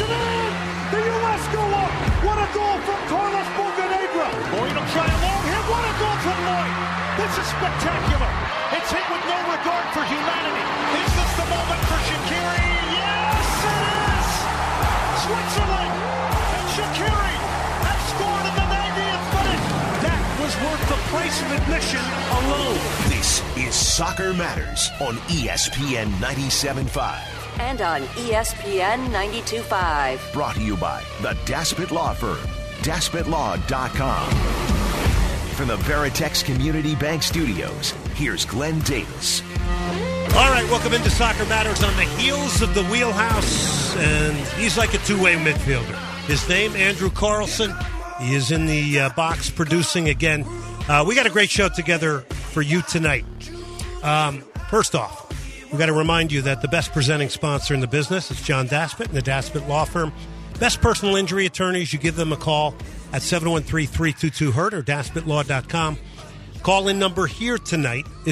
it in! The U.S. go up! What a goal from Carlos Bocanegra! Lloyd will try a long hit. What a goal from Lloyd! This is spectacular. It's hit with no regard for humanity. Is this the moment for Shaqiri? Yes, it is! Switzerland and Shaqiri have scored in the 90th minute. That was worth the price of admission alone. This is Soccer Matters on ESPN 97.5. And on ESPN 92.5. Brought to you by the Daspit Law Firm, DaspitLaw.com. From the Veritex Community Bank Studios, here's Glenn Davis. All right, welcome into Soccer Matters on the heels of the Wheelhouse, and he's like a two-way midfielder. His name, Andrew Carlson. He is in the box producing again. We got a great show together for you tonight. First off, we got to remind you that the best presenting sponsor in the business is John Daspit and the Daspit Law Firm. Best personal injury attorneys, you give them a call at 713-322-HURT or DaspitLaw.com. Call-in number here tonight is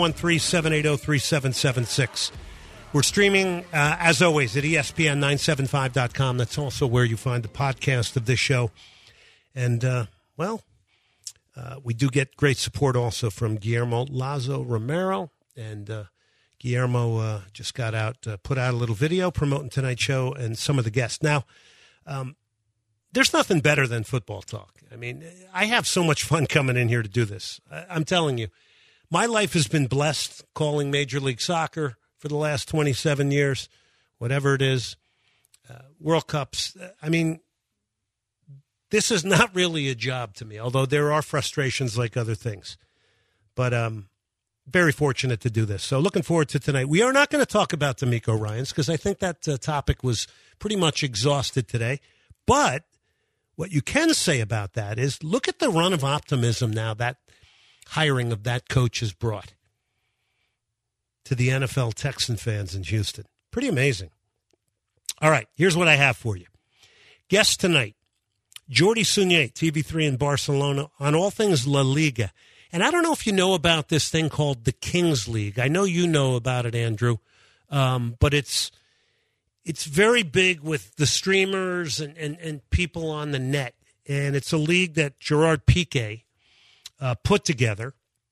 713-780-3776. We're streaming, as always, at ESPN975.com. That's also where you find the podcast of this show. And, we do get great support also from Guillermo Lazo Romero. And Guillermo just got out, put out a little video promoting tonight's show and some of the guests. Now, there's nothing better than football talk. I mean, I have so much fun coming in here to do this. I'm telling you, my life has been blessed calling Major League Soccer for the last 27 years, whatever it is, World Cups. I mean, this is not really a job to me, although there are frustrations like other things. But very fortunate to do this. So looking forward to tonight. We are not going to talk about D'Amico Ryans because I think that topic was pretty much exhausted today. But what you can say about that is look at the run of optimism now that hiring of that coach has brought to the NFL Texan fans in Houston. Pretty amazing. All right, here's what I have for you. Guest tonight, Jordi Sunyer, TV3 in Barcelona, on all things La Liga. And I don't know if you know about this thing called the Kings League. I know you know about it, Andrew, but it's very big with the streamers and people on the net. And it's a league that Gerard Piqué put together.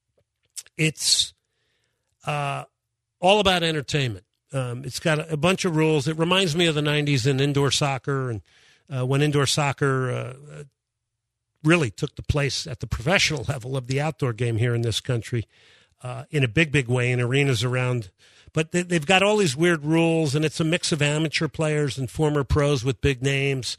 It's all about entertainment. It's got a bunch of rules. It reminds me of the 90s in indoor soccer, and when indoor soccer really took the place at the professional level of the outdoor game here in this country in a big, big way in arenas around. But they've got all these weird rules, and it's a mix of amateur players and former pros with big names.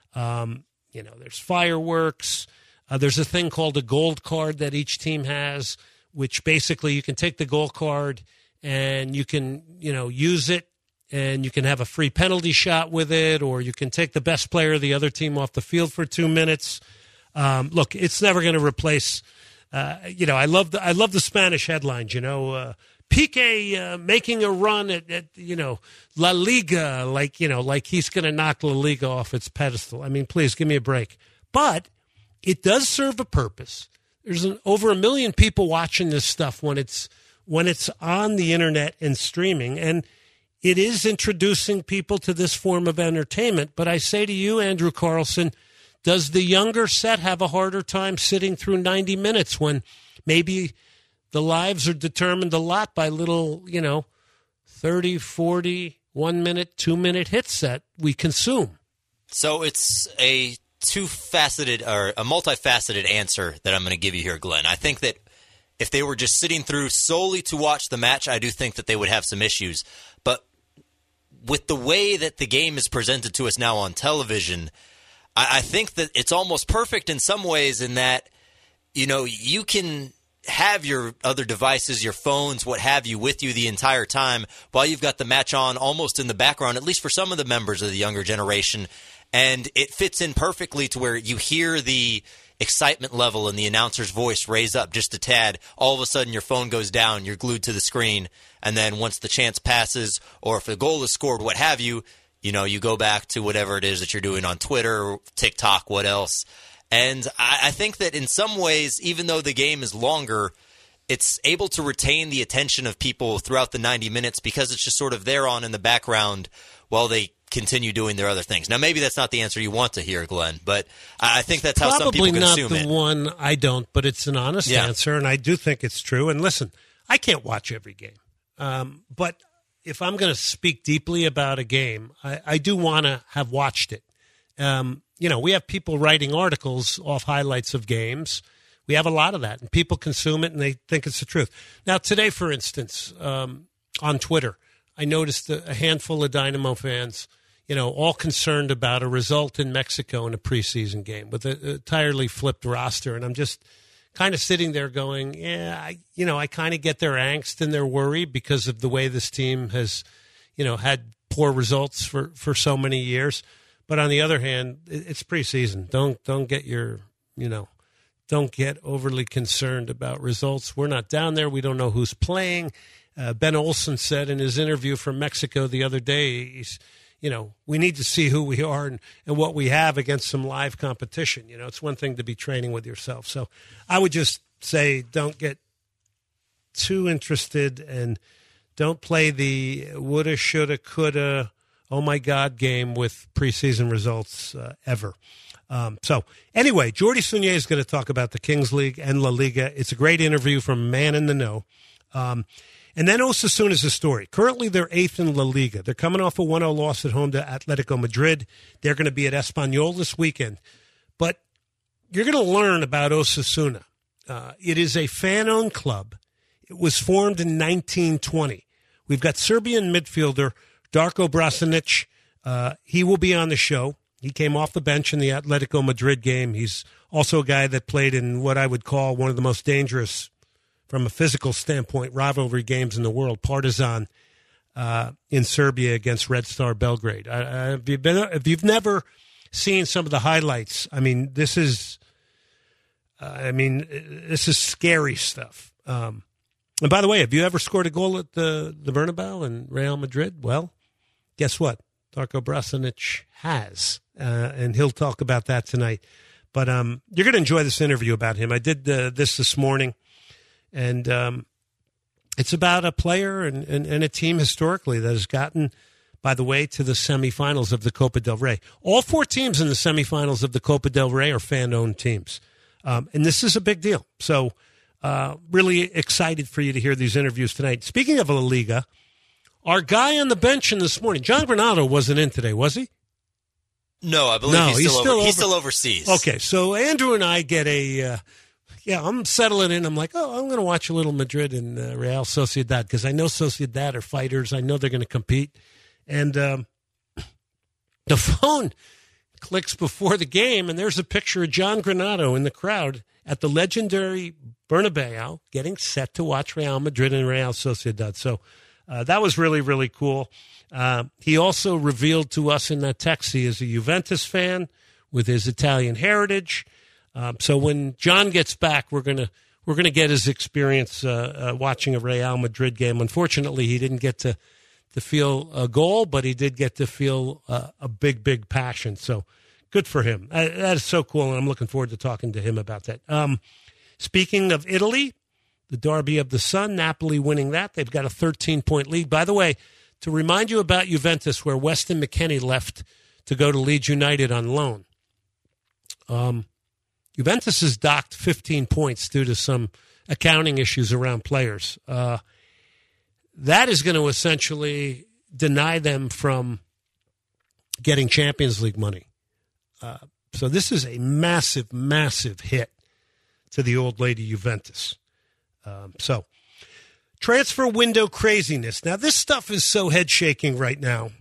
There's fireworks. There's a thing called a gold card that each team has, which basically you can take the gold card and you can, use it, and you can have a free penalty shot with it, or you can take the best player of the other team off the field for 2 minutes. Look, it's never going to replace. I love the Spanish headlines. Piqué making a run at La Liga, like he's going to knock La Liga off its pedestal. I mean, please give me a break. But it does serve a purpose. There's over 1 million people watching this stuff when it's on the internet and streaming, and it is introducing people to this form of entertainment. But I say to you, Andrew Carlson, does the younger set have a harder time sitting through 90 minutes when maybe the lives are determined a lot by little, 30, 40, 1 minute, 2 minute hits that we consume? So it's a two-faceted or a multifaceted answer that I'm going to give you here, Glenn. I think that if they were just sitting through solely to watch the match, I do think that they would have some issues. But with the way that the game is presented to us now on television, I think that it's almost perfect in some ways in that, you can have your other devices, your phones, what have you, with you the entire time while you've got the match on almost in the background, at least for some of the members of the younger generation. And it fits in perfectly to where you hear the excitement level in the announcer's voice raise up just a tad. All of a sudden your phone goes down, you're glued to the screen, and then once the chance passes or if a goal is scored, what have you, you go back to whatever it is that you're doing on Twitter, TikTok, what else. And I think that in some ways, even though the game is longer, it's able to retain the attention of people throughout the 90 minutes because it's just sort of there on in the background while they continue doing their other things. Now, maybe that's not the answer you want to hear, Glenn, but I think that's how some people consume it. Probably not the one I don't, but it's an honest answer, and I do think it's true. And listen, I can't watch every game, but if I'm going to speak deeply about a game, I do want to have watched it. We have people writing articles off highlights of games. We have a lot of that, and people consume it, and they think it's the truth. Now, today, for instance, on Twitter, I noticed a handful of Dynamo fans, all concerned about a result in Mexico in a preseason game with an entirely flipped roster. And I'm just kind of sitting there going, I kind of get their angst and their worry because of the way this team has, had poor results for so many years. But on the other hand, it's preseason. Don't get don't get overly concerned about results. We're not down there. We don't know who's playing. Ben Olsen said in his interview from Mexico the other day, we need to see who we are and what we have against some live competition. It's one thing to be training with yourself. So I would just say don't get too interested and don't play the woulda, shoulda, coulda, oh, my God game with preseason results ever. So anyway, Jordy Sunier is going to talk about the Kings League and La Liga. It's a great interview from a man in the know. And then Osasuna's a story. Currently, they're 8th in La Liga. They're coming off a 1-0 loss at home to Atletico Madrid. They're going to be at Espanyol this weekend. But you're going to learn about Osasuna. It is a fan-owned club. It was formed in 1920. We've got Serbian midfielder Darko Brasanic. He will be on the show. He came off the bench in the Atletico Madrid game. He's also a guy that played in what I would call one of the most dangerous, from a physical standpoint, rivalry games in the world, Partizan in Serbia against Red Star Belgrade. If you've never seen some of the highlights, this is scary stuff. And by the way, have you ever scored a goal at the Bernabeu in Real Madrid? Well, guess what? Darko Brasanic has, and he'll talk about that tonight. But you're going to enjoy this interview about him. I did this morning. And it's about a player and a team historically that has gotten, by the way, to the semifinals of the Copa del Rey. All 4 teams in the semifinals of the Copa del Rey are fan-owned teams. And this is a big deal. So really excited for you to hear these interviews tonight. Speaking of La Liga, our guy on the bench in this morning, John Granado wasn't in today, was he? No, I believe he's still overseas. Okay, so Andrew and I get I'm settling in. I'm like, I'm going to watch a little Madrid and Real Sociedad because I know Sociedad are fighters. I know they're going to compete. And the phone clicks before the game, and there's a picture of John Granado in the crowd at the legendary Bernabeu getting set to watch Real Madrid and Real Sociedad. So that was really, really cool. He also revealed to us in that text he is a Juventus fan with his Italian heritage. So when John gets back, we're gonna get his experience watching a Real Madrid game. Unfortunately, he didn't get to feel a goal, but he did get to feel a big, big passion. So good for him. That is so cool, and I'm looking forward to talking to him about that. Speaking of Italy, the Derby of the Sun, Napoli winning that. They've got a 13-point lead. By the way, to remind you about Juventus, where Weston McKennie left to go to Leeds United on loan. Juventus has docked 15 points due to some accounting issues around players. That is going to essentially deny them from getting Champions League money. So this is a massive, massive hit to the old lady Juventus. So transfer window craziness. Now, this stuff is so head-shaking right now.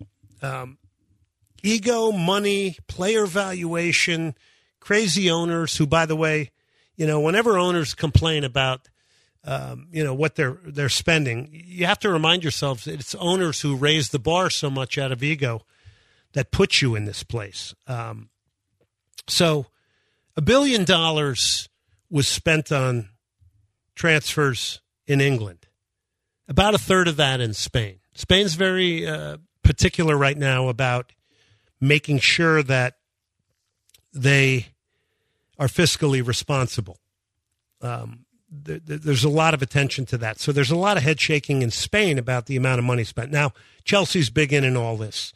Ego, money, player valuation, crazy owners who, by the way, whenever owners complain about, what they're spending, you have to remind yourselves that it's owners who raise the bar so much out of ego that put you in this place. So $1 billion was spent on transfers in England, about a third of that in Spain. Spain's very particular right now about making sure that they are fiscally responsible. There's a lot of attention to that. So there's a lot of head shaking in Spain about the amount of money spent. Now, Chelsea's big in all this.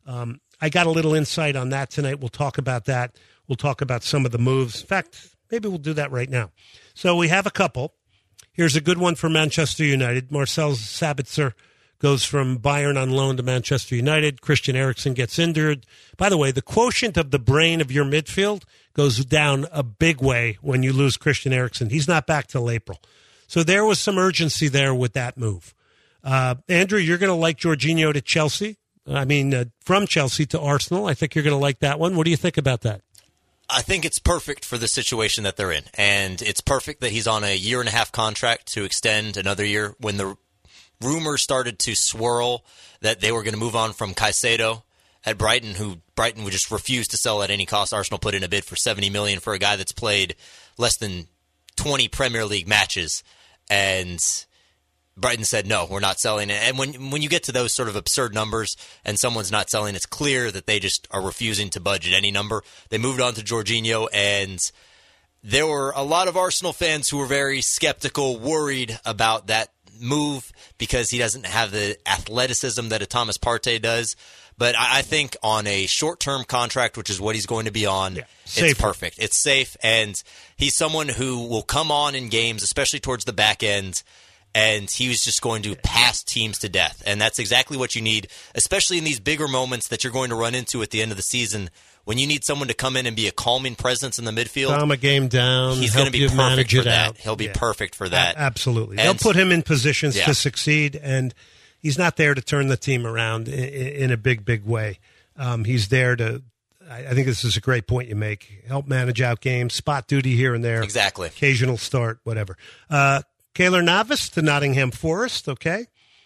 I got a little insight on that tonight. We'll talk about that. We'll talk about some of the moves. In fact, maybe we'll do that right now. So we have a couple. Here's a good one for Manchester United. Marcel Sabitzer goes from Bayern on loan to Manchester United. Christian Eriksen gets injured. By the way, the quotient of the brain of your midfield goes down a big way when you lose Christian Eriksen. He's not back till April. So there was some urgency there with that move. Andrew, you're going to like Jorginho to Chelsea. From Chelsea to Arsenal. I think you're going to like that one. What do you think about that? I think it's perfect for the situation that they're in. And it's perfect that he's on a 1.5-year contract to extend another year. When the rumors started to swirl that they were going to move on from Caicedo at Brighton, who Brighton would just refuse to sell at any cost. Arsenal put in a bid for $70 million for a guy that's played less than 20 Premier League matches, and Brighton said, no, we're not selling it. And when you get to those sort of absurd numbers and someone's not selling, it's clear that they just are refusing to budge at any number. They moved on to Jorginho, and there were a lot of Arsenal fans who were very skeptical, worried about that move because he doesn't have the athleticism that a Thomas Partey does. But I think on a short-term contract, which is what he's going to be on, it's perfect. It's safe, and he's someone who will come on in games, especially towards the back end, and he was just going to pass teams to death. And that's exactly what you need, especially in these bigger moments that you're going to run into at the end of the season. When you need someone to come in and be a calming presence in the midfield, calm a game down, he's going to be perfect for that. Out. He'll be perfect for that. Absolutely. They'll put him in positions to succeed, and he's not there to turn the team around in a big, big way. He's there to, I think this is a great point you make, help manage out games, spot duty here and there. Exactly. Occasional start, whatever. Keylor Navas to Nottingham Forest, okay.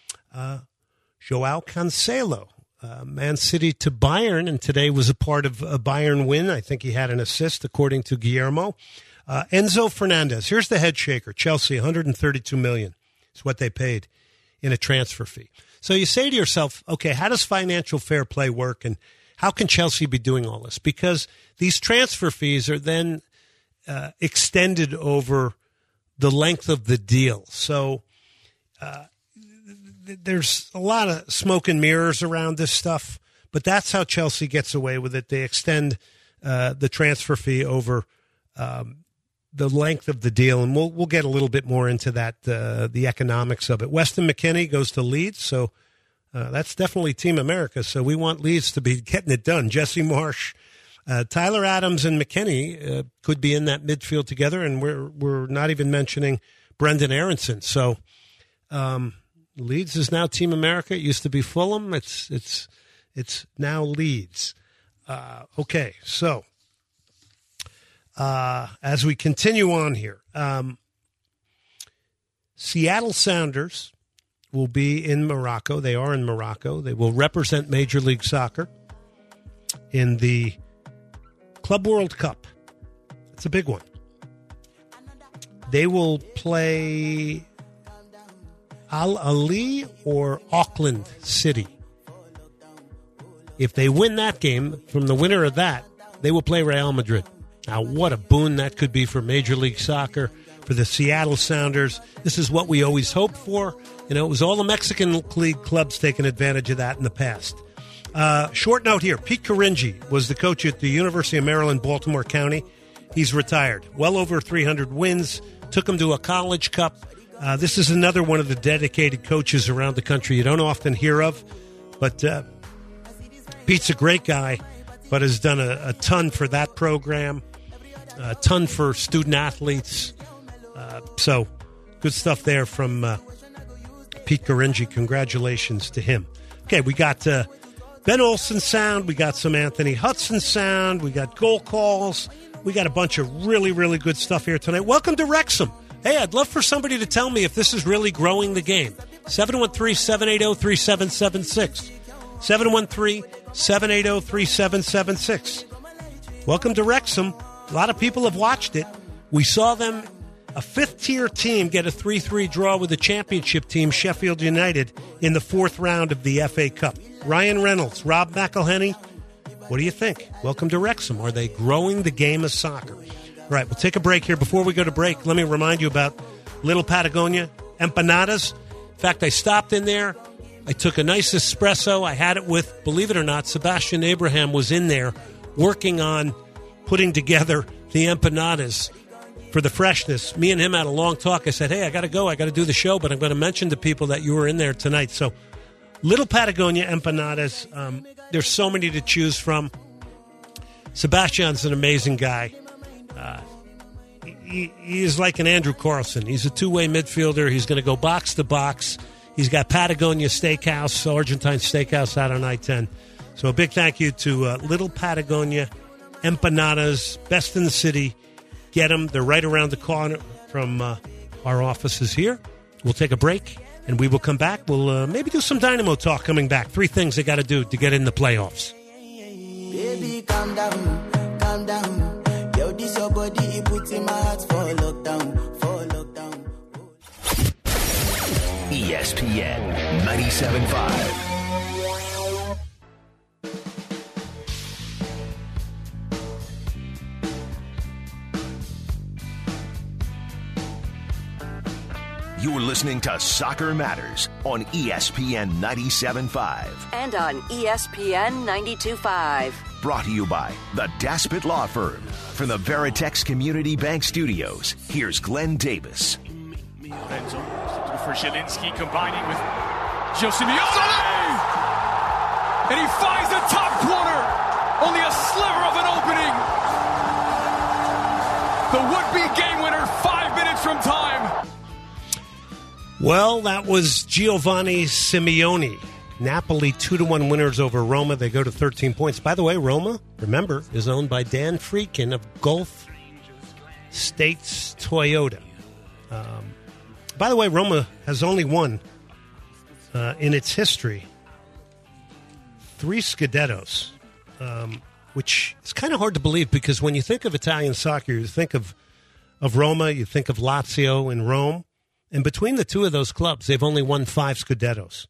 Joao Cancelo. Man City to Bayern, and today was a part of a Bayern win. I think he had an assist, according to Guillermo. Enzo Fernandez. Here's the head shaker. Chelsea, $132 million is what they paid in a transfer fee. So you say to yourself, okay, how does financial fair play work, and how can Chelsea be doing all this? Because these transfer fees are then extended over the length of the deal. So there's a lot of smoke and mirrors around this stuff, but that's how Chelsea gets away with it. They extend the transfer fee over the length of the deal, and we'll get a little bit more into that, the economics of it. Weston McKennie goes to Leeds, so that's definitely Team America, so we want Leeds to be getting it done. Jesse Marsh, Tyler Adams and McKennie could be in that midfield together, and we're not even mentioning Brendan Aronson. So Leeds is now Team America. It used to be Fulham. It's now Leeds. Okay, so as we continue on here, Seattle Sounders will be in Morocco. They are in Morocco. They will represent Major League Soccer in the Club World Cup. It's a big one. They will play Al Ahly or Auckland City. If they win that game, from the winner of that, they will play Real Madrid. Now, what a boon that could be for Major League Soccer, for the Seattle Sounders. This is what we always hoped for. You know, it was all the Mexican league clubs taking advantage of that in the past. Short note here. Pete Caringi was the coach at the University of Maryland, Baltimore County. He's retired. Well over 300 wins. Took him to a College Cup. This is another one of the dedicated coaches around the country you don't often hear of. But Pete's a great guy, but has done a ton for that program, a ton for student athletes. So good stuff there from Pete Caringi. Congratulations to him. Okay, we got Ben Olsen sound. We got some Anthony Hudson sound. We got goal calls. We got a bunch of really, really good stuff here tonight. Welcome to Wrexham. Hey, I'd love for somebody to tell me if this is really growing the game. 713-780-3776. 713-780-3776. Welcome to Wrexham. A lot of people have watched it. We saw them, a fifth-tier team, get a 3-3 draw with the championship team, Sheffield United, in the fourth round of the FA Cup. Ryan Reynolds, Rob McElhenney, what do you think? Welcome to Wrexham. Are they growing the game of soccer? All right, we'll take a break here. Before we go to break, let me remind you about Little Patagonia Empanadas. In fact, I stopped in there. I took a nice espresso. I had it with, believe it or not, Sebastian Abraham was in there working on putting together the empanadas for the freshness. Me and him had a long talk. I said, hey, I got to go. I got to do the show, but I'm going to mention to people that you were in there tonight. So Little Patagonia empanadas. There's so many to choose from. Sebastian's an amazing guy. He is like an Andrew Carlson. He's a two-way midfielder. He's going to go box to box. He's got Patagonia Steakhouse, Argentine Steakhouse out on I-10. So a big thank you to Little Patagonia empanadas, best in the city. Get them. They're right around the corner from our offices here. We'll take a break, and we will come back. We'll maybe do some Dynamo talk coming back. 3 things they got to do to get in the playoffs. Baby, calm down, calm down. Yo, this your body, it puts in my heart for lockdown, for lockdown. ESPN 97.5. You're listening to Soccer Matters on ESPN 97.5. And on ESPN 92.5. Brought to you by the Daspit Law Firm. From the Veritex Community Bank Studios, here's Glenn Davis. Renzo for Zielinski combining with Gio Simeone! And he finds the top corner! Only a sliver of an opening! The would-be game winner 5 minutes from time! Well, that was Giovanni Simeone. Napoli 2-1 winners over Roma. They go to 13 points. By the way, Roma, remember, is owned by Dan Friedkin of Gulf States Toyota. By the way, Roma has only won in its history 3 Scudettos, which is kind of hard to believe because when you think of Italian soccer, you think of Roma, you think of Lazio and Rome. And between the two of those clubs, they've only won 5 Scudettos.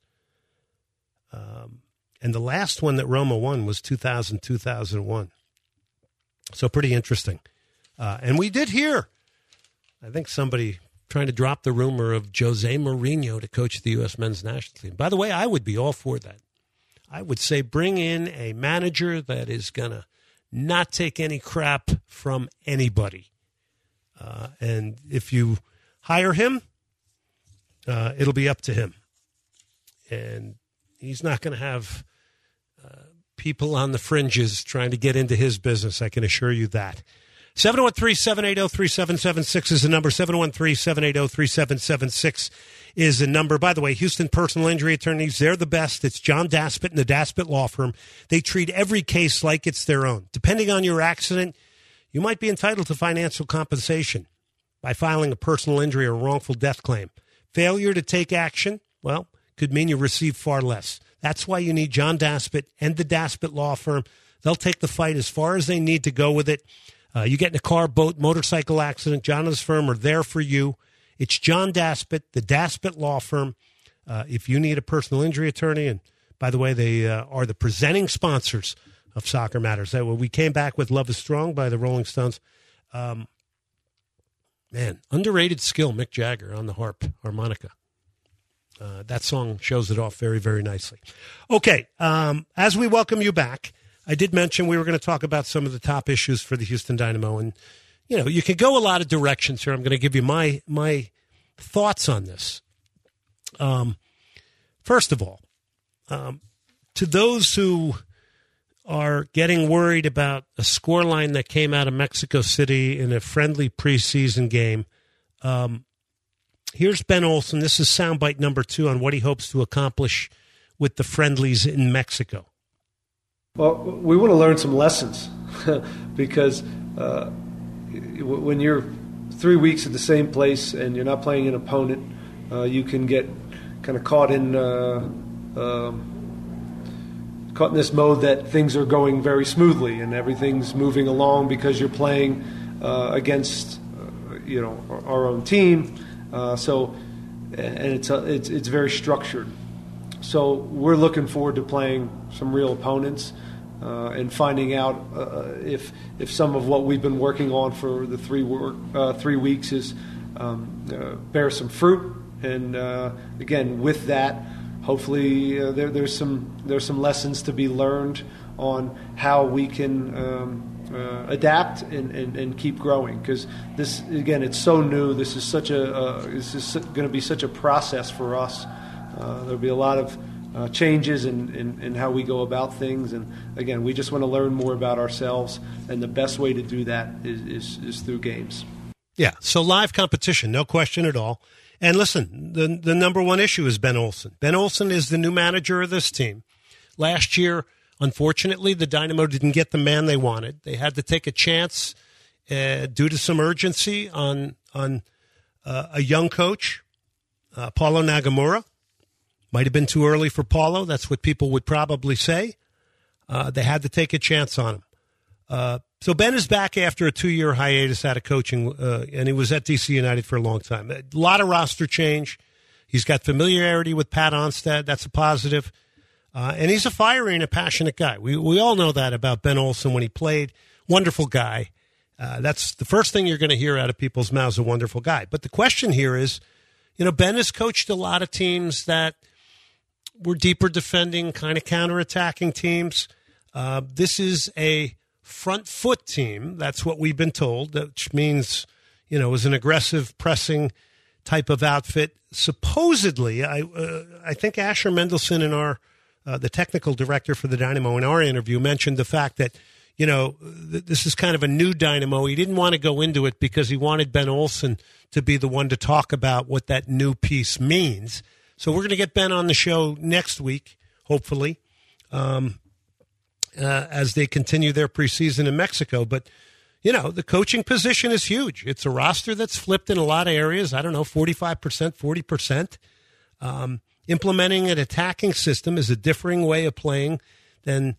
And the last one that Roma won was 2000-2001. So pretty interesting. And we did hear, I think somebody trying to drop the rumor of Jose Mourinho to coach the U.S. men's national team. By the way, I would be all for that. I would say bring in a manager that is going to not take any crap from anybody. And if you hire him, it'll be up to him. And he's not going to have people on the fringes trying to get into his business. I can assure you that. 713-780-3776 is the number. 713-780-3776 is the number. By the way, Houston personal injury attorneys, they're the best. It's John Daspit and the Daspit Law Firm. They treat every case like it's their own. Depending on your accident, you might be entitled to financial compensation by filing a personal injury or wrongful death claim. Failure to take action, well, could mean you receive far less. That's why you need John Daspit and the Daspit Law Firm. They'll take the fight as far as they need to go with it. You get in a car, boat, motorcycle accident, John and his firm are there for you. It's John Daspit, the Daspit Law Firm. If you need a personal injury attorney, and by the way, they are the presenting sponsors of Soccer Matters. We came back with Love is Strong by the Rolling Stones. Man, underrated skill, Mick Jagger on the harmonica. That song shows it off very, very nicely. Okay, as we welcome you back, I did mention we were going to talk about some of the top issues for the Houston Dynamo. And, you know, you can go a lot of directions here. I'm going to give you my thoughts on this. First of all, to those who are getting worried about a scoreline that came out of Mexico City in a friendly preseason game, here's Ben Olsen. This is soundbite number 2 on what he hopes to accomplish with the friendlies in Mexico. Well, we want to learn some lessons because when you're 3 weeks at the same place and you're not playing an opponent, you can get kind of caught in this mode that things are going very smoothly and everything's moving along because you're playing against our own team. It's very structured. So we're looking forward to playing some real opponents and finding out if some of what we've been working on for the 3 weeks is bear some fruit. And again, with that, hopefully there's some lessons to be learned on how we can adapt and keep growing, because this, again, it's so new. This is going to be such a process for us. There'll be a lot of changes in how we go about things, and again, we just want to learn more about ourselves, and the best way to do that is through games. Yeah, so live competition, no question at all. And listen, the number one issue is Ben Olsen. Ben Olsen is the new manager of this team. Last year, unfortunately, the Dynamo didn't get the man they wanted. They had to take a chance due to some urgency on a young coach, Paulo Nagamura. Might have been too early for Paulo. That's what people would probably say. They had to take a chance on him. So Ben is back after a 2-year hiatus out of coaching, and he was at DC United for a long time. A lot of roster change. He's got familiarity with Pat Onstad. That's a positive. And he's a fiery and a passionate guy. We all know that about Ben Olsen when he played. Wonderful guy. That's the first thing you're going to hear out of people's mouths, a wonderful guy. But the question here is, Ben has coached a lot of teams that were deeper defending, kind of counterattacking teams. This is a front foot team. That's what we've been told, which means, is an aggressive pressing type of outfit. Supposedly, I think Asher Mendelson in the technical director for the Dynamo in our interview mentioned the fact that, this is kind of a new Dynamo. He didn't want to go into it because he wanted Ben Olsen to be the one to talk about what that new piece means. So we're going to get Ben on the show next week, hopefully, as they continue their preseason in Mexico. But, the coaching position is huge. It's a roster that's flipped in a lot of areas. I don't know, 45%, 40%. Implementing an attacking system is a differing way of playing than,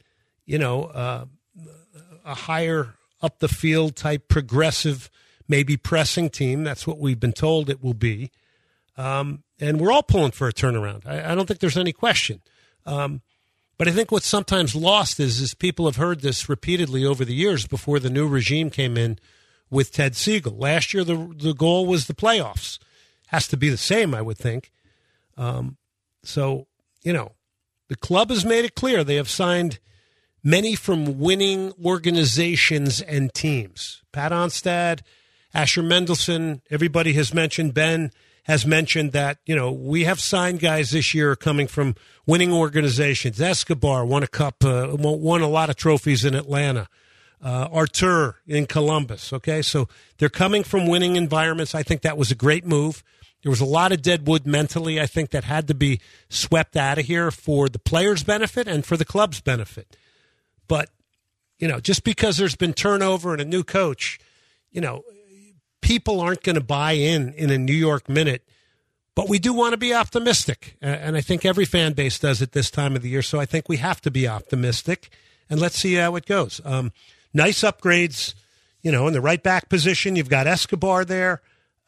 a higher up the field type progressive, maybe pressing team. That's what we've been told it will be. And we're all pulling for a turnaround. I don't think there's any question. But I think what's sometimes lost is people have heard this repeatedly over the years before the new regime came in with Ted Siegel. Last year, the goal was the playoffs. Has to be the same, I would think. So, the club has made it clear they have signed many from winning organizations and teams. Pat Onstad, Asher Mendelson, everybody has mentioned. Ben has mentioned that, we have signed guys this year coming from winning organizations. Escobar won a cup, won a lot of trophies in Atlanta. Artur in Columbus, okay? So they're coming from winning environments. I think that was a great move. There was a lot of dead wood mentally, I think, that had to be swept out of here for the players' benefit and for the club's benefit. But, just because there's been turnover and a new coach, people aren't going to buy in a New York minute. But we do want to be optimistic, and I think every fan base does at this time of the year, so I think we have to be optimistic, and let's see how it goes. Nice upgrades, in the right back position. You've got Escobar there.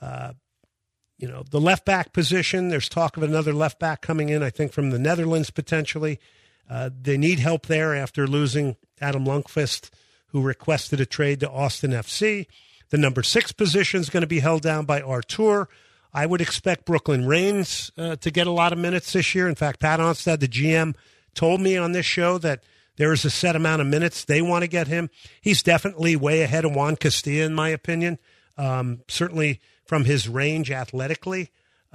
The left back position, there's talk of another left back coming in, I think, from the Netherlands potentially. They need help there after losing Adam Lundqvist, who requested a trade to Austin FC. The number 6 position is going to be held down by Artur. I would expect Brooklyn Raines to get a lot of minutes this year. In fact, Pat Onstad, the GM, told me on this show that there is a set amount of minutes they want to get him. He's definitely way ahead of Juan Castilla, in my opinion. Certainly from his range athletically.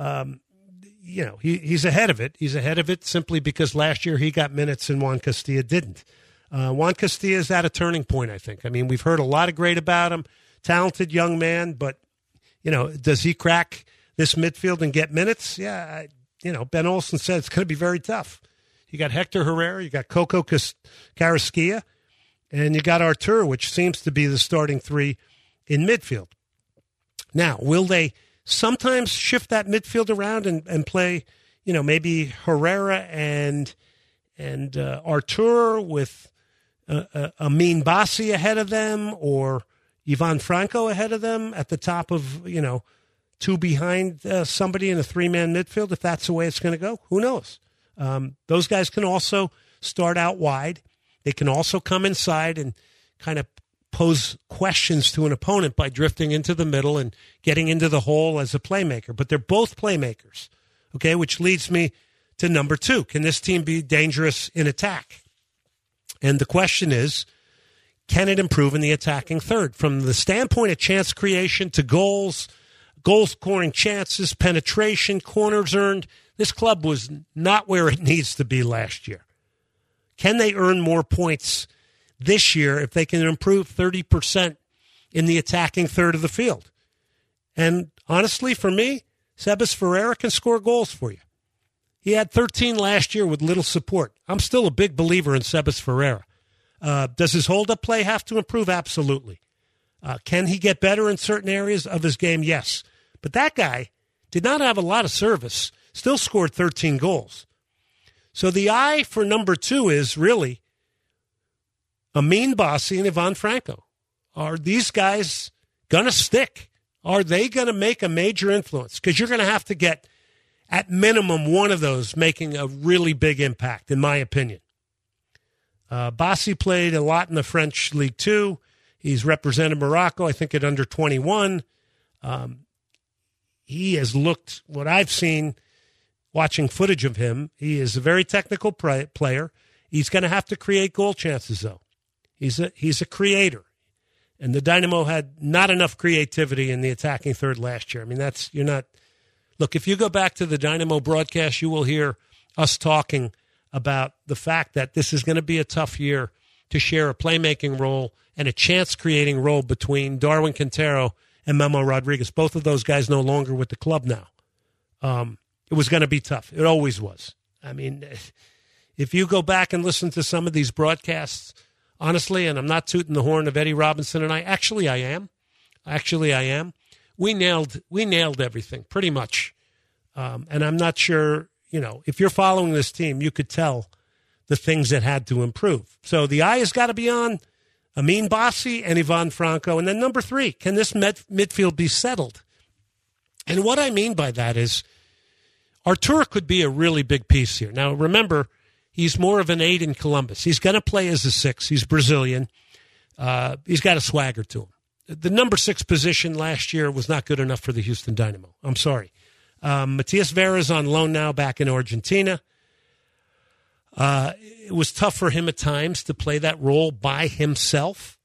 He's ahead of it. He's ahead of it simply because last year he got minutes and Juan Castilla didn't. Juan Castilla is at a turning point, I think. I mean, we've heard a lot of great about him. Talented young man, but, does he crack this midfield and get minutes? Yeah, Ben Olsen said it's going to be very tough. You got Hector Herrera, you got Coco Carrasquilla, and you got Artur, which seems to be the starting 3 in midfield. Now, will they sometimes shift that midfield around and play, maybe Herrera and Artur with Amin Bassi ahead of them, or Ivan Franco ahead of them at the top of, 2 behind somebody in a 3-man midfield, if that's the way it's going to go? Who knows? Those guys can also start out wide. They can also come inside and kind of pose questions to an opponent by drifting into the middle and getting into the hole as a playmaker. But they're both playmakers, okay, which leads me to number 2. Can this team be dangerous in attack? And the question is, can it improve in the attacking third? From the standpoint of chance creation to goals scoring chances, penetration, corners earned, this club was not where it needs to be last year. Can they earn more points this year if they can improve 30% in the attacking third of the field? And honestly, for me, Sebas Ferreira can score goals for you. He had 13 last year with little support. I'm still a big believer in Sebas Ferreira. Does his hold-up play have to improve? Absolutely. Can he get better in certain areas of his game? Yes. But that guy did not have a lot of service, still scored 13 goals. So the eye for number 2 is really Amin Bassi and Ivan Franco. Are these guys going to stick? Are they going to make a major influence? Because you're going to have to get, at minimum, one of those making a really big impact, in my opinion. Bassi played a lot in the French League 2. He's represented Morocco, I think, at under 21. He has looked, what I've seen, watching footage of him, he is a very technical player. He's going to have to create goal chances, though. He's a creator. And the Dynamo had not enough creativity in the attacking third last year. I mean, look, if you go back to the Dynamo broadcast, you will hear us talking about the fact that this is going to be a tough year to share a playmaking role and a chance-creating role between Darwin Quintero and Memo Rodriguez. Both of those guys no longer with the club now. It was going to be tough. It always was. I mean, if you go back and listen to some of these broadcasts, honestly, and I'm not tooting the horn of Eddie Robinson and I am. We nailed everything pretty much. And I'm not sure, if you're following this team, you could tell the things that had to improve. So the eye has got to be on Amin Bassi and Ivan Franco. And then number 3, can this midfield be settled? And what I mean by that is Artur could be a really big piece here. Now, remember, he's more of an 8 in Columbus. He's going to play as a 6. He's Brazilian. He's got a swagger to him. The number 6 position last year was not good enough for the Houston Dynamo. I'm sorry. Matias Vera's on loan now back in Argentina. It was tough for him at times to play that role by himself.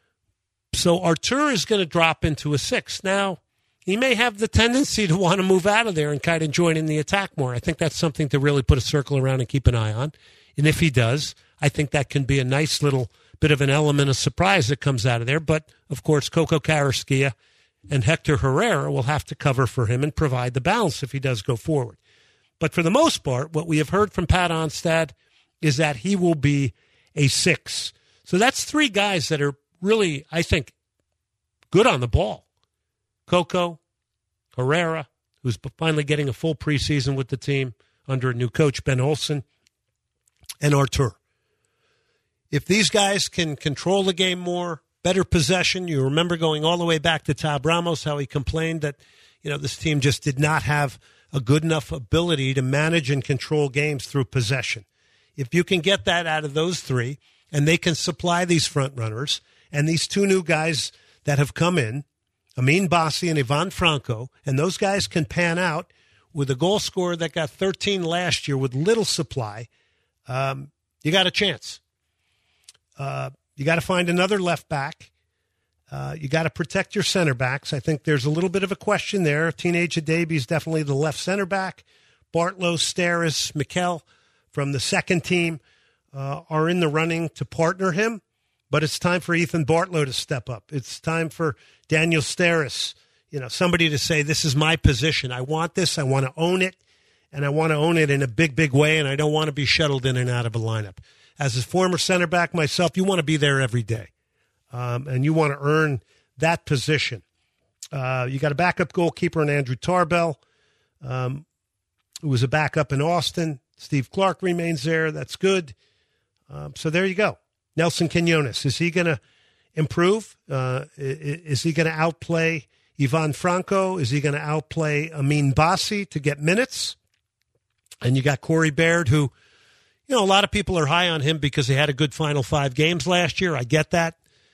So Artur is going to drop into a 6. Now, he may have the tendency to want to move out of there and kind of join in the attack more. I think that's something to really put a circle around and keep an eye on. And if he does, I think that can be a nice little bit of an element of surprise that comes out of there. But, of course, Coco Carrasquilla and Hector Herrera will have to cover for him and provide the balance if he does go forward. But for the most part, what we have heard from Pat Onstad is that he will be a 6. So that's 3 guys that are really, I think, good on the ball. Coco, Herrera, who's finally getting a full preseason with the team under a new coach, Ben Olsen, and Artur. If these guys can control the game more, better possession, you remember going all the way back to Tab Ramos, how he complained that, this team just did not have a good enough ability to manage and control games through possession. If you can get that out of those 3, and they can supply these front runners, and these 2 new guys that have come in, Amin Bassi and Ivan Franco, and those guys can pan out with a goal scorer that got 13 last year with little supply, you got a chance. You got to find another left back. You got to protect your center backs. I think there's a little bit of a question there. Teenage Adebi is definitely the left center back. Bartlow, Steris, Mikel from the second team are in the running to partner him. But it's time for Ethan Bartlow to step up. It's time for Daniel Steris, somebody to say, this is my position. I want this. I want to own it. And I want to own it in a big, big way. And I don't want to be shuttled in and out of a lineup. As a former center back myself, you want to be there every day. And you want to earn that position. You got a backup goalkeeper in Andrew Tarbell, who was a backup in Austin. Steve Clark remains there. That's good. So there you go. Nelson Quinones, is he going to improve? Is he going to outplay Ivan Franco? Is he going to outplay Amin Bassi to get minutes? And you got Corey Baird, who, a lot of people are high on him because he had a good final 5 games last year. I get that.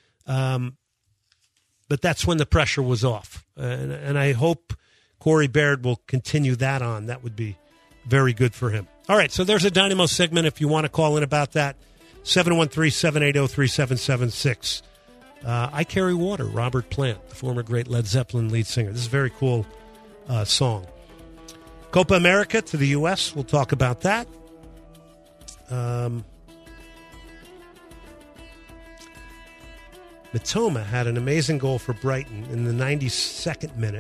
But that's when the pressure was off. And I hope Corey Baird will continue that on. That would be very good for him. All right, so there's a Dynamo segment if you want to call in about that. 713-780-3776. I Carry Water, Robert Plant, the former great Led Zeppelin lead singer. This is a very cool song. Copa America to the U.S., we'll talk about that. Mitoma had an amazing goal for Brighton in the 92nd minute.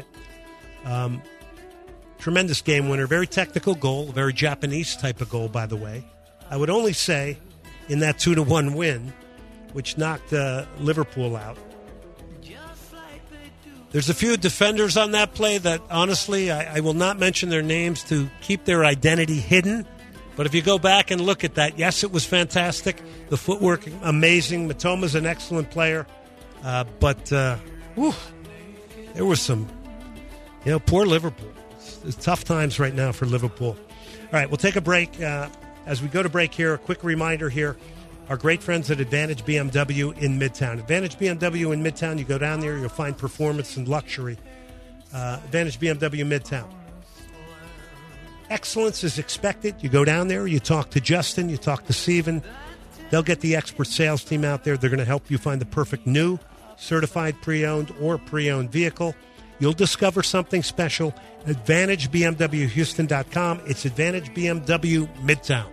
Tremendous game winner, very technical goal, very Japanese type of goal, by the way. I would only say in that 2-1 win, which knocked Liverpool out. There's a few defenders on that play that, honestly, I will not mention their names to keep their identity hidden. But if you go back and look at that, yes, it was fantastic. The footwork, amazing. Mitoma's an excellent player. But there was some, poor Liverpool. It's tough times right now for Liverpool. All right, we'll take a break. As we go to break here, a quick reminder here. Our great friends at Advantage BMW in Midtown. Advantage BMW in Midtown, you go down there, you'll find performance and luxury. Advantage BMW Midtown. Excellence is expected. You go down there, you talk to Justin, you talk to Steven. They'll get the expert sales team out there. They're going to help you find the perfect new, certified pre-owned or pre-owned vehicle. You'll discover something special. AdvantageBMWHouston.com. It's Advantage BMW Midtown.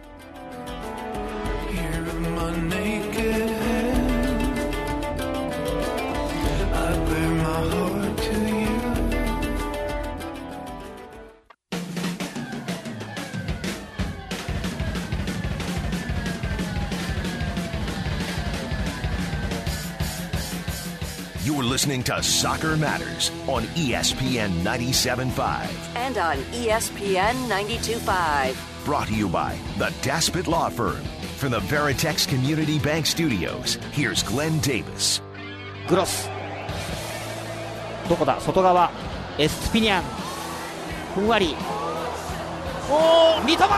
You're listening to Soccer Matters on ESPN 97.5. And on ESPN 92.5. Brought to you by the Daspit Law Firm. From the Veritex Community Bank Studios, here's Glenn Davis. クロス。どこだ外側。エスピニャン。ふんわり。おー、三笘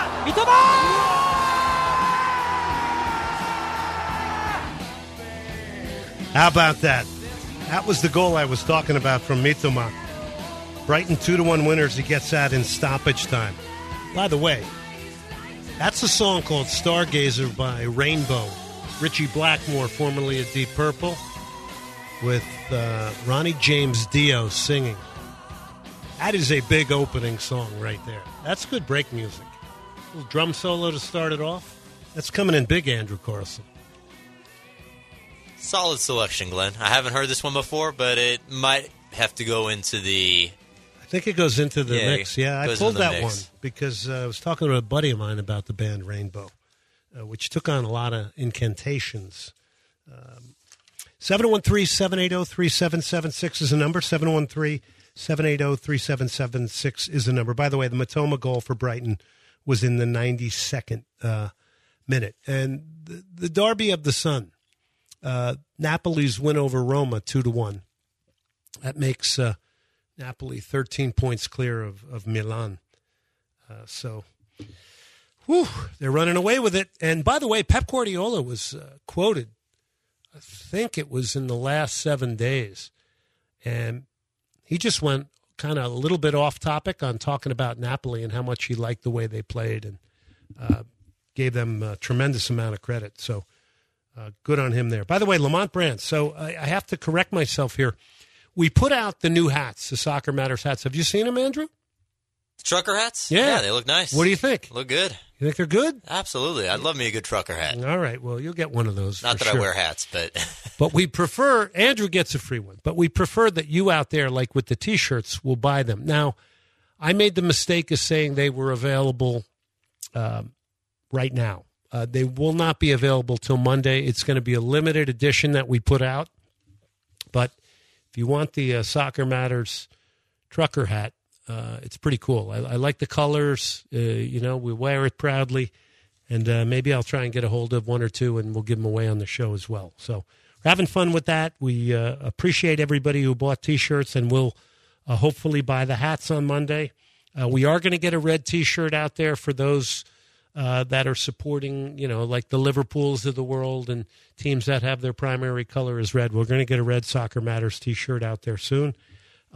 How about that? That was the goal I was talking about from Mitoma. Brighton 2-1 winners. He gets that in stoppage time. By the way, that's a song called Stargazer by Rainbow. Richie Blackmore, formerly of Deep Purple, with Ronnie James Dio singing. That is a big opening song right there. That's good break music. A little drum solo to start it off. That's coming in big, Andrew Carlson. Solid selection, Glenn. I haven't heard this one before, but it might have to go into the... I think it goes into the mix. Yeah, I pulled that one mix. because I was talking to a buddy of mine about the band Rainbow, which took on a lot of incantations. 713-780-3776 is the number. 713-780-3776 is the number. By the way, the Mitoma goal for Brighton was in the 92nd minute. And the Derby of the Sun, Napoli's win over Roma 2-1. That makes Napoli 13 points clear of Milan. They're running away with it. And by the way, Pep Guardiola was quoted, I think it was in the last 7 days. And he just went kind of a little bit off topic on talking about Napoli and how much he liked the way they played and gave them a tremendous amount of credit. So good on him there. By the way, Lamont Brands. So I have to correct myself here. We put out the new hats, the Soccer Matters hats. Have you seen them, Andrew? Trucker hats? Yeah. They look nice. What do you think? Look good. You think they're good? Absolutely. I'd love me a good trucker hat. All right. Well, you'll get one of those. Not that sure. I wear hats, but... But we prefer, Andrew gets a free one, but we prefer that you out there, like with the T-shirts, will buy them. Now, I made the mistake of saying they were available right now. They will not be available till Monday. It's going to be a limited edition that we put out. But if you want the Soccer Matters trucker hat, it's pretty cool. I like the colors. We wear it proudly. And maybe I'll try and get a hold of one or two, and we'll give them away on the show as well. So we're having fun with that. We appreciate everybody who bought T-shirts, and we'll hopefully buy the hats on Monday. We are going to get a red T-shirt out there for those that are supporting, like the Liverpools of the world and teams that have their primary color is red. We're going to get a red Soccer Matters T-shirt out there soon.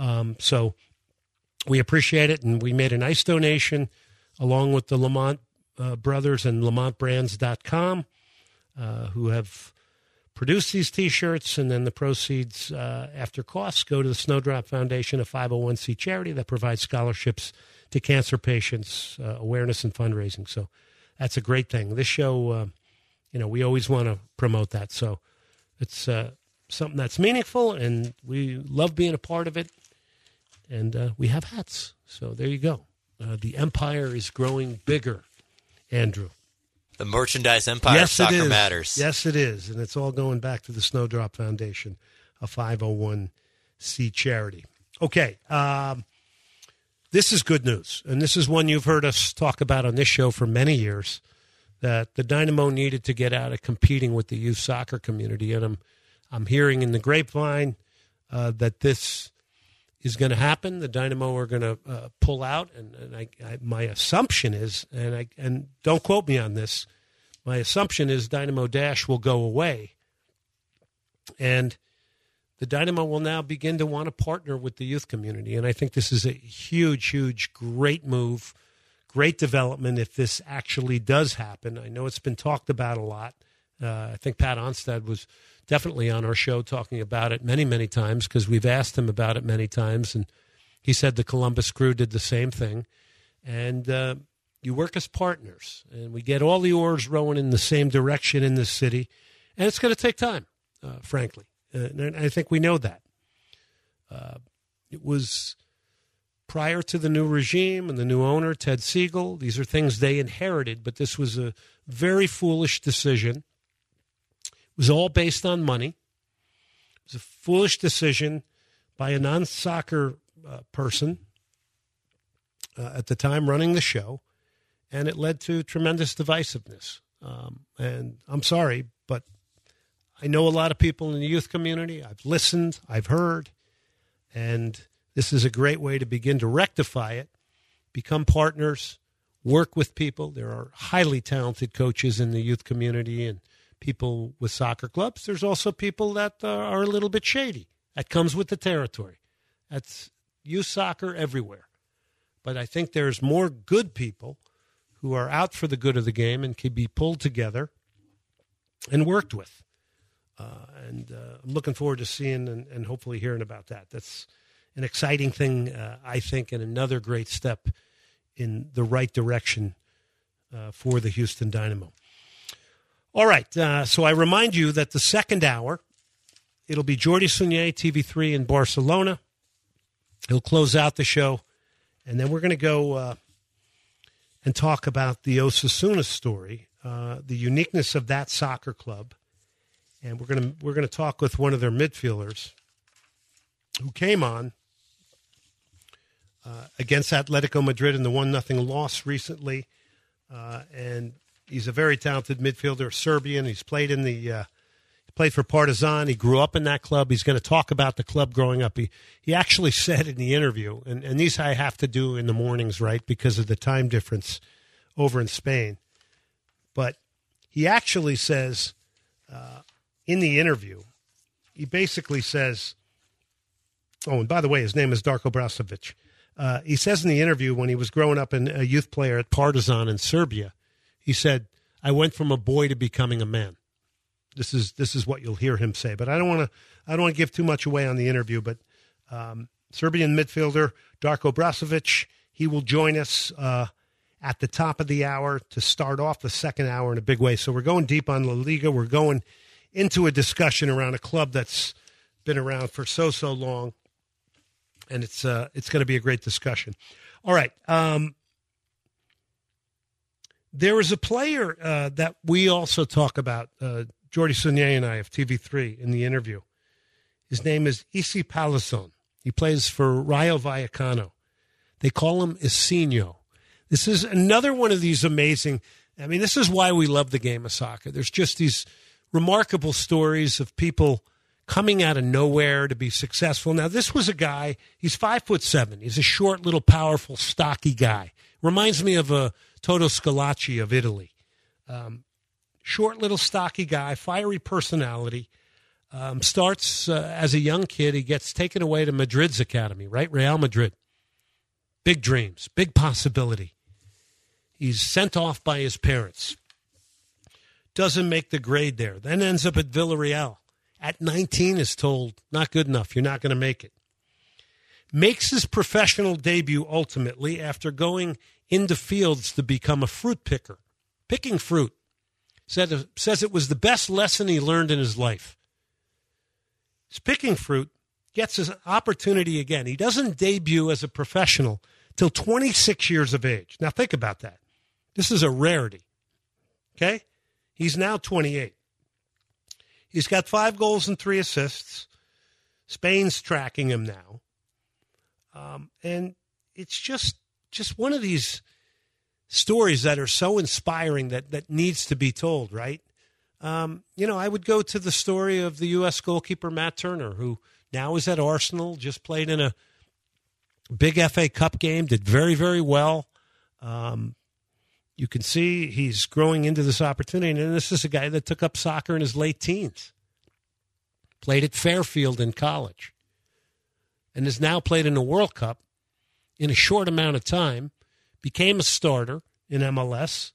So we appreciate it, and we made a nice donation along with the Lamont Brothers and LamontBrands.com, who have produced these T-shirts, and then the proceeds after costs go to the Snowdrop Foundation, a 501c charity that provides scholarships to cancer patients, awareness and fundraising. So that's a great thing. This show, we always want to promote that. So it's something that's meaningful, and we love being a part of it. And we have hats. So there you go. The empire is growing bigger, Andrew. The merchandise empire of Soccer Matters. Yes, it is. And it's all going back to the Snowdrop Foundation, a 501c charity. Okay. This is good news. And this is one you've heard us talk about on this show for many years, that the Dynamo needed to get out of competing with the youth soccer community. And I'm hearing in the grapevine that this is going to happen. The Dynamo are going to pull out, and my assumption is, and don't quote me on this, my assumption is Dynamo Dash will go away, and the Dynamo will now begin to want to partner with the youth community. And I think this is a huge, great move, great development if this actually does happen. I know it's been talked about a lot. I think Pat Onstad was definitely on our show talking about it many times, because we've asked him about it many times, and he said the Columbus Crew did the same thing. And you work as partners, and we get all the oars rowing in the same direction in this city, and it's going to take time, frankly. And I think we know that. It was prior to the new regime and the new owner, Ted Siegel. These are things they inherited, but this was a very foolish decision. It was all based on money. It was a foolish decision by a non-soccer person at the time running the show, and it led to tremendous divisiveness. And I'm sorry, but I know a lot of people in the youth community. I've listened, I've heard, and this is a great way to begin to rectify it, become partners, work with people. There are highly talented coaches in the youth community and people with soccer clubs. There's also people that are a little bit shady. That comes with the territory. That's youth soccer everywhere. But I think there's more good people who are out for the good of the game and can be pulled together and worked with. And I'm looking forward to seeing and hopefully hearing about that. That's an exciting thing, I think, and another great step in the right direction for the Houston Dynamo. All right, so I remind you that the second hour, it'll be Jordi Sunyer, TV3 in Barcelona. He'll close out the show, and then we're going to go and talk about the Osasuna story, the uniqueness of that soccer club, and we're going to talk with one of their midfielders who came on against Atletico Madrid in the 1-0 loss recently, and he's a very talented midfielder, Serbian. He's played in he played for Partizan. He grew up in that club. He's going to talk about the club growing up. He actually said in the interview, and these I have to do in the mornings, right, because of the time difference over in Spain. But he actually says in the interview, he basically says, oh, and by the way, his name is Darko Brasovic. He says in the interview when he was growing up and a youth player at Partizan in Serbia, he said, I went from a boy to becoming a man. This is what you'll hear him say. But I don't want to give too much away on the interview. But Serbian midfielder Darko Brasovic, he will join us at the top of the hour to start off the second hour in a big way. So we're going deep on La Liga. We're going into a discussion around a club that's been around for so long, and it's going to be a great discussion. All right. There is a player that we also talk about, Jordi Sunyer and I of TV3 in the interview. His name is Issy Palazon. He plays for Rayo Vallecano. They call him Isinho. This is another one of these amazing, this is why we love the game of soccer. There's just these remarkable stories of people coming out of nowhere to be successful. Now, this was a guy, he's 5'7". He's a short, little, powerful, stocky guy. Reminds me of a Toto Scalacci of Italy. Short, little, stocky guy, fiery personality. Starts as a young kid. He gets taken away to Madrid's academy, right? Real Madrid. Big dreams, big possibility. He's sent off by his parents. Doesn't make the grade there. Then ends up at Villarreal. At 19 is told, not good enough. You're not going to make it. Makes his professional debut ultimately after going into fields to become a fruit picker. Picking fruit. Says it was the best lesson he learned in his life. He's picking fruit. Gets his opportunity again. He doesn't debut as a professional till 26 years of age. Now think about that. This is a rarity. Okay? He's now 28. He's got 5 goals and 3 assists. Spain's tracking him now. And it's just one of these stories that are so inspiring that needs to be told, right? I would go to the story of the U.S. goalkeeper Matt Turner, who now is at Arsenal, just played in a big FA Cup game, did very, very well. You can see he's growing into this opportunity. And this is a guy that took up soccer in his late teens. Played at Fairfield in college. And has now played in a World Cup in a short amount of time. Became a starter in MLS.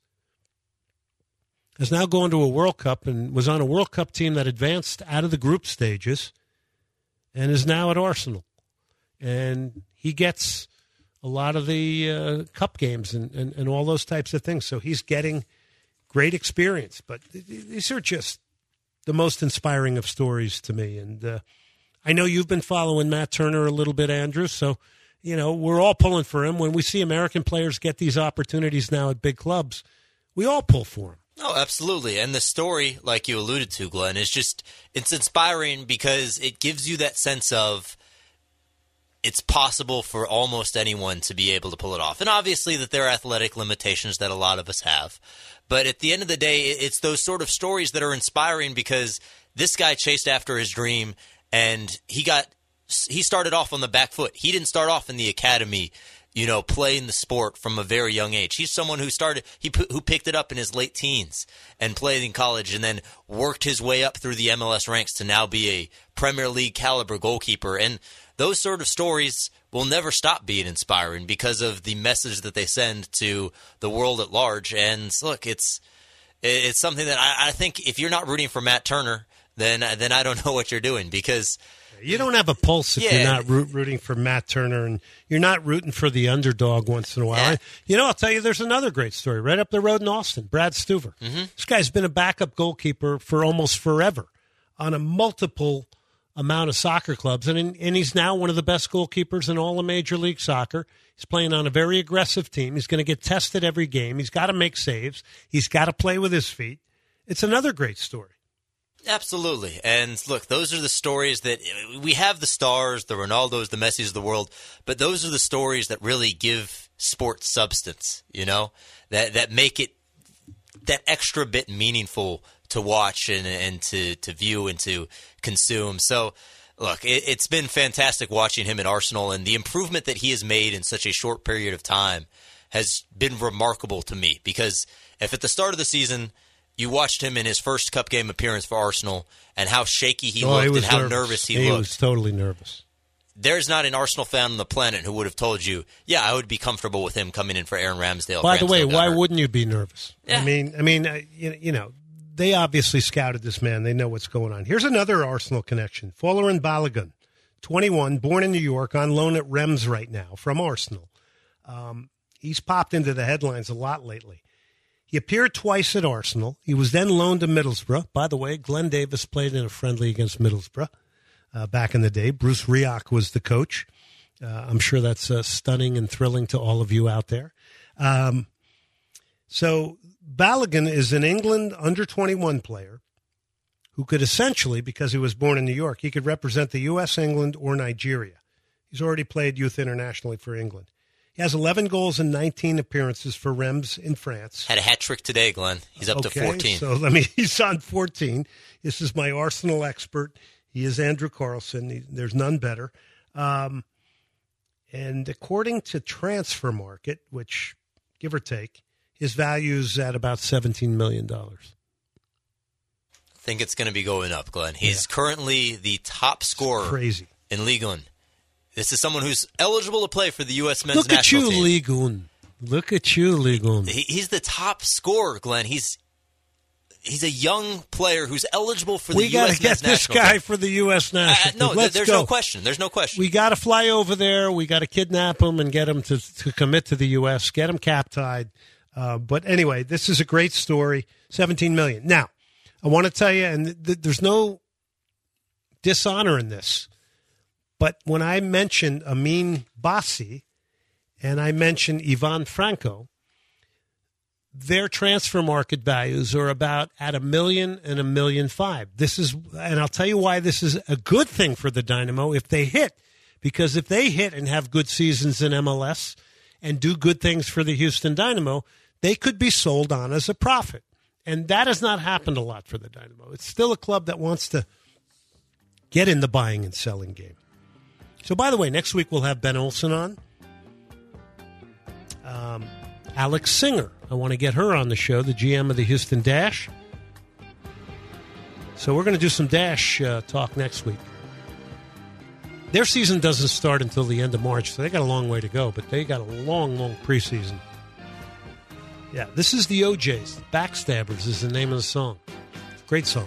Has now gone to a World Cup and was on a World Cup team that advanced out of the group stages. And is now at Arsenal. And he gets a lot of the cup games and all those types of things. So he's getting great experience. But these are just the most inspiring of stories to me. And I know you've been following Matt Turner a little bit, Andrew. So, we're all pulling for him. When we see American players get these opportunities now at big clubs, we all pull for him. Oh, absolutely. And the story, like you alluded to, Glenn, is it's inspiring because it gives you that sense of it's possible for almost anyone to be able to pull it off. And obviously that there are athletic limitations that a lot of us have. But at the end of the day, it's those sort of stories that are inspiring because this guy chased after his dream and he started off on the back foot. He didn't start off in the academy, playing the sport from a very young age. He's someone who picked it up in his late teens and played in college and then worked his way up through the MLS ranks to now be a Premier League caliber goalkeeper. And those sort of stories will never stop being inspiring because of the message that they send to the world at large. And look, it's something that I think if you're not rooting for Matt Turner, then I don't know what you're doing because you don't have a pulse if you're not rooting for Matt Turner and you're not rooting for the underdog once in a while. I'll tell you, there's another great story right up the road in Austin, Brad Stuver. Mm-hmm. This guy's been a backup goalkeeper for almost forever on a multiple amount of soccer clubs, and he's now one of the best goalkeepers in all of Major League Soccer. He's playing on a very aggressive team. He's going to get tested every game. He's got to make saves. He's got to play with his feet. It's another great story. Absolutely. And look, those are the stories that we have the stars, the Ronaldos, the Messis of the world, but those are the stories that really give sports substance, that make it that extra bit meaningful to watch and to view and to consume. So, look, it's been fantastic watching him at Arsenal, and the improvement that he has made in such a short period of time has been remarkable to me because if at the start of the season you watched him in his first cup game appearance for Arsenal and how shaky he looked and how nervous he looked. He was totally nervous. There's not an Arsenal fan on the planet who would have told you, I would be comfortable with him coming in for Aaron Ramsdale. By the way, why wouldn't you be nervous? Yeah. I mean, they obviously scouted this man. They know what's going on. Here's another Arsenal connection. Folarin Balogun, 21, born in New York, on loan at Reims right now from Arsenal. He's popped into the headlines a lot lately. He appeared twice at Arsenal. He was then loaned to Middlesbrough. By the way, Glenn Davis played in a friendly against Middlesbrough back in the day. Bruce Rioch was the coach. I'm sure that's stunning and thrilling to all of you out there. So Balogun is an England under-21 player who could essentially, because he was born in New York, he could represent the U.S., England, or Nigeria. He's already played youth internationally for England. He has 11 goals and 19 appearances for Reims in France. Had a hat trick today, Glenn. He's up to 14. So he's on 14. This is my Arsenal expert. He is Andrew Carlson. There's none better. And according to Transfer Market, which, give or take, his value is at about $17 million. I think it's going to be going up, Glenn. He's currently the top scorer in Ligue 1. This is someone who's eligible to play for the U.S. men's national team. Look at you, Ligue 1. Look at you, Ligon. He's the top scorer, Glenn. He's a young player who's eligible for the U.S. We got to get this guy team. for the U.S. national. No, there's no question. There's no question. We got to fly over there. We got to kidnap him and get him to commit to the U.S., get him cap-tied. But anyway, this is a great story, $17 million. Now, I want to tell you, and there's no dishonor in this, but when I mentioned Amin Bassi and I mentioned Ivan Franco, their transfer market values are about at $1 million and $1.5 million. This is, and I'll tell you why this is a good thing for the Dynamo if they hit, because if they hit and have good seasons in MLS and do good things for the Houston Dynamo, they could be sold on as a profit. And that has not happened a lot for the Dynamo. It's still a club that wants to get in the buying and selling game. So, by the way, next week we'll have Ben Olsen on. Alex Singer. I want to get her on the show, the GM of the Houston Dash. So we're going to do some Dash talk next week. Their season doesn't start until the end of March, so they got a long way to go, but they got a long, long preseason. Yeah, this is the OJs. Backstabbers is the name of the song. Great song.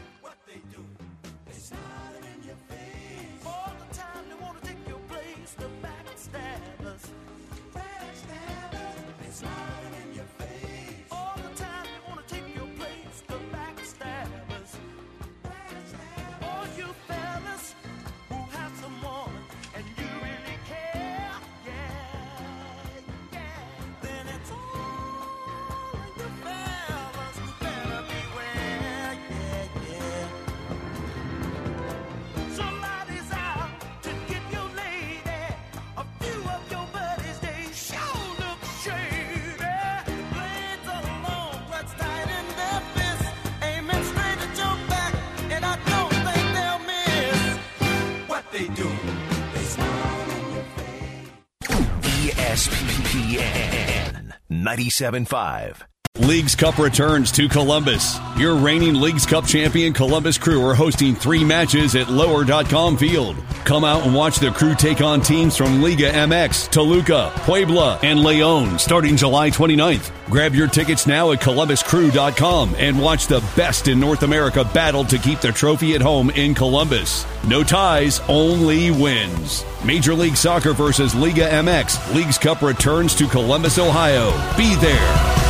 ESPN 97.5. Leagues Cup returns to Columbus. Your reigning Leagues Cup champion Columbus Crew are hosting 3 matches at Lower.com Field. Come out and watch the Crew take on teams from Liga MX, Toluca, Puebla, and León starting July 29th. Grab your tickets now at ColumbusCrew.com and watch the best in North America battle to keep the trophy at home in Columbus. No ties, only wins. Major League Soccer versus Liga MX. Leagues Cup returns to Columbus, Ohio. Be there.